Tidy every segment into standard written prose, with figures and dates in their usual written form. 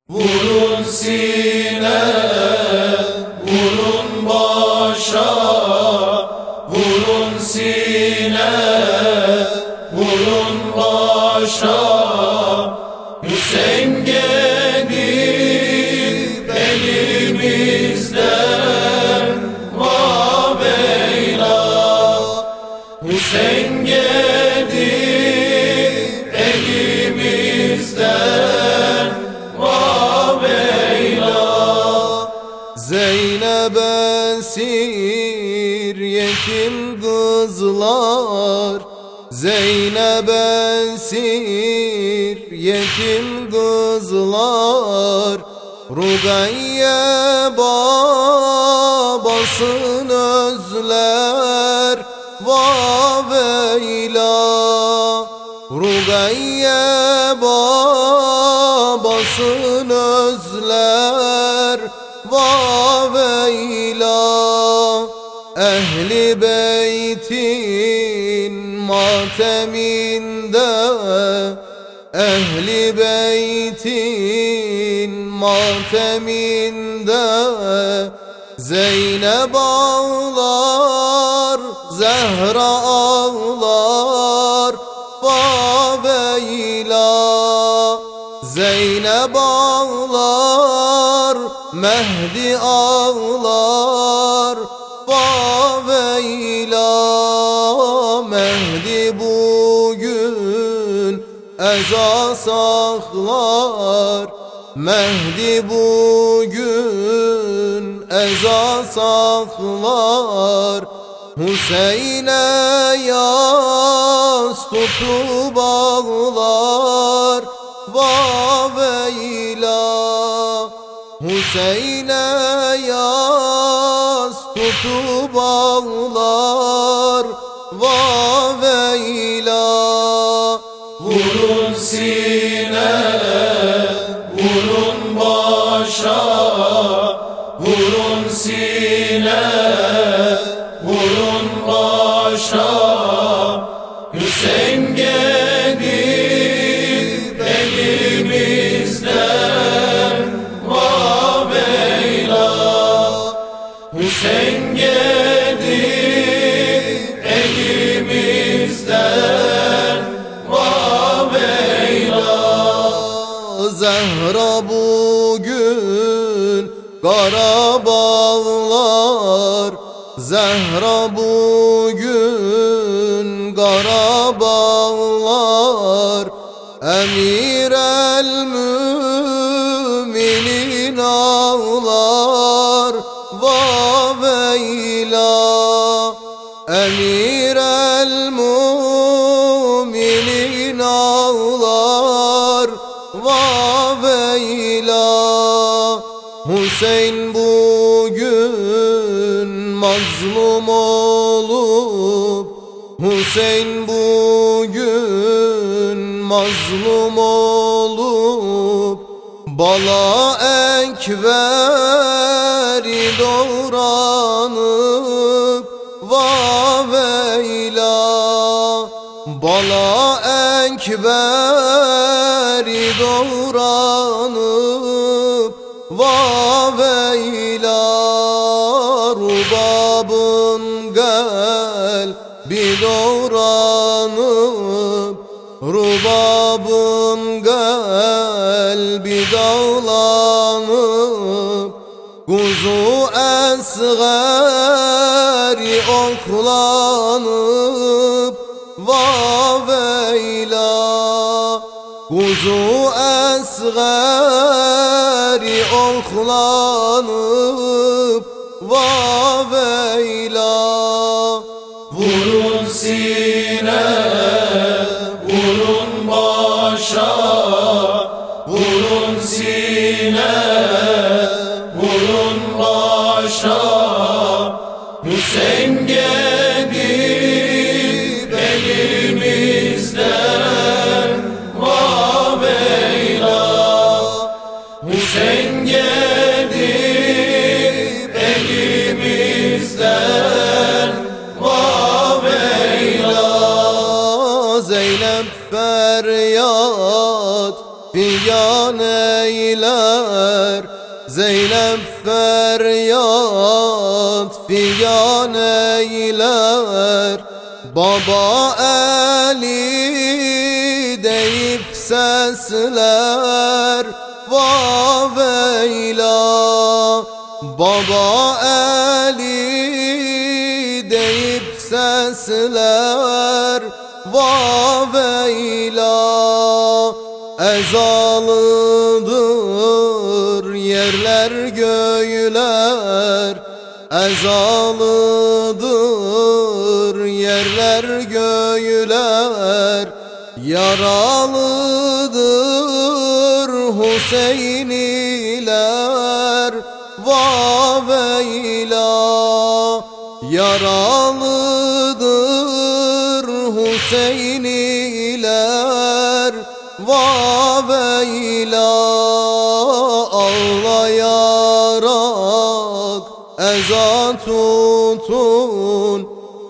Vurun sine, vurun başa, vurun sine, vurun başa. Hüseyin gelip elimizden vabeyla. Hüseyin gelip elimizden vabeyla. Zeynep esir yetim kızlar, Zeynep esir yetim kızlar, Rugayye babasını özler vaveyla. Rugayye babasını özler vaveyla. Ehli beytin mateminde, Ehli beytin mateminde, Zeynep ağlar, Zehra ağlar vaveyla. Zeynep ağlar, Mehdi ağlar vaveyla. Mehdi bugün eza saklar, Mehdi bugün eza saklar. Hüseyin'e yas tutup ağlar vaveyla. Hüseyin'e yas tutup ağlar vaveyla. Vurun sine, vurun başa, vurun sine, vurun başa. Hüseyin gelip elimizden vabeyla. Hüseyin gelip elimizden vabeyla. Zehra bugün kara bağlar, Zehra bugün kara bağlar. Emir el müminin ağlar vaveyla. Emir el müminin ağlar vaveyla. Hüseyin bugün mazlum olup, Hüseyin bugün mazlum olup, bala ekberi doğranıp vaveyla. Bala ekberi doğranıp vaveyla. Rubabın kalbi doğranıp, Rubabın kalbi dağlanıp, kuzu esgari oklanıp vaveyla. Kuzu esgari oklanıp vaveyla. Vurun sine, vurun başa, vurun sine, vurun başa. Hüseyin gelip elimizden vabeyla. Hüseyin gelip elimizden vabeyla. Zeynep feryat figan figan eyler, Zeynep feryat figan eyler. Baba eli deyip sesler vaveyla. Baba eli deyip sesler vaveyla. Ezalıdır yerler göğler, ezalıdır yerler göğler. Yaralıdır Hüseyniler vaveyla. Yaralıdır Hüseyniler vaveyla. Ağlayarak ezan tutun,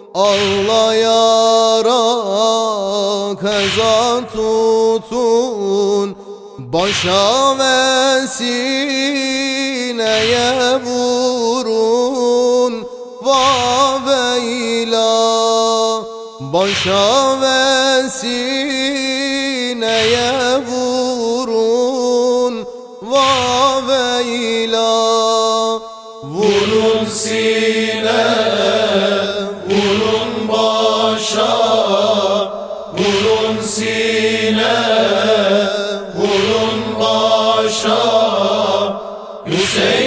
ağlayarak ezan tutun. Başa ve sineye vurun vaveyla. Başa ve sineye vurun vaveyla. Vurun sineye, vurun başa, vurun sineye, vurun başa. Hüseyin